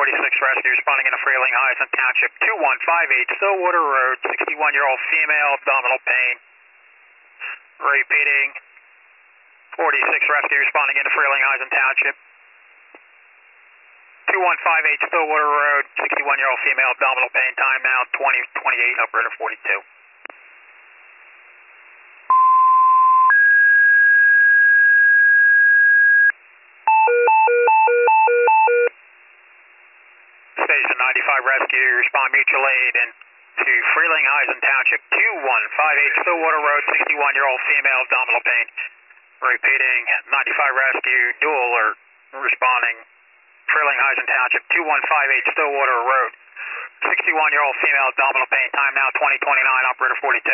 Rescue responding into Freeling Heights and Township 2158 Stillwater Road, 61-year-old female, abdominal pain. Repeating, 46 Rescue responding into Freeling Heights and Township 2158 Stillwater Road, 61-year-old female, abdominal pain. Time now 20:28, operator 42. Station 95 Rescue, respond mutual aid and to Freeling Heights and Township 2158 Stillwater Road, 61-year-old female, abdominal pain. Repeating, 95 Rescue, dual alert, responding Freeling Heights and Township 2158 Stillwater Road, 61-year-old female, abdominal pain. Time now 20:29, operator 42.